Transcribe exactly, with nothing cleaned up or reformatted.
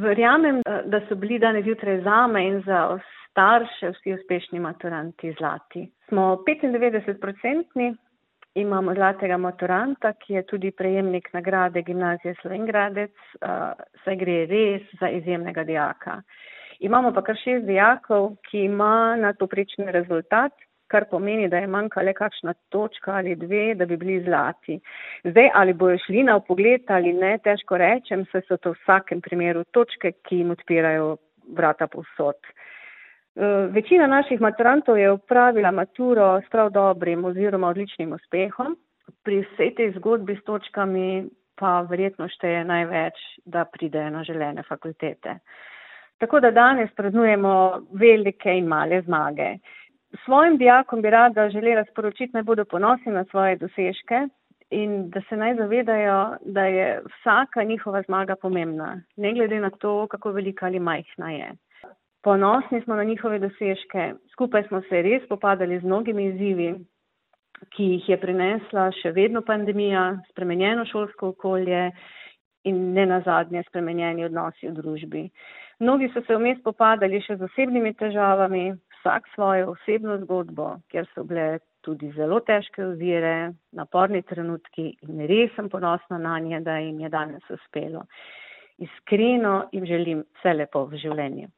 Verjamem, da so bili danes zjutraj zame in za starše vsi uspešni maturanti zlati. Smo petindevetdeset procentni, imamo zlatega maturanta, ki je tudi prejemnik nagrade Gimnazije Slovenj Gradec, saj gre res za izjemnega dijaka. Imamo pa kar šest dijakov, ki ima nadpovprečni rezultat, kar pomeni, da je manjka le kakšna točka ali dve, da bi bili zlati. Zdaj, ali bojo šli na vpogled ali ne, težko rečem, saj so to v vsakem primeru točke, ki jim odpirajo vrata povsod. Večina naših maturantov je opravila maturo s prav dobrim oziroma odličnim uspehom. Pri vsej tej zgodbi s točkami pa verjetno šteje največ, da pridejo na želene fakultete. Tako da danes praznujemo velike in male zmage. Svojim dijakom bi rada želela sporočiti, naj bodo ponosni na svoje dosežke in da se naj zavedajo, da je vsaka njihova zmaga pomembna, ne glede na to, kako velika ali majhna je. Ponosni smo na njihove dosežke, skupaj smo se res spopadali z mnogimi izzivi, ki jih je prinesla še vedno pandemija, spremenjeno šolsko okolje in nenazadnje spremenjeni odnosi v družbi. Mnogi so se vmes spopadali še z osebnimi težavami, vsak svojo osebno zgodbo, kjer so bile tudi zelo težke ovire, naporni trenutki in res sem ponosna nanje, da jim je danes uspelo. Iskreno jim želim vse lepo v življenju.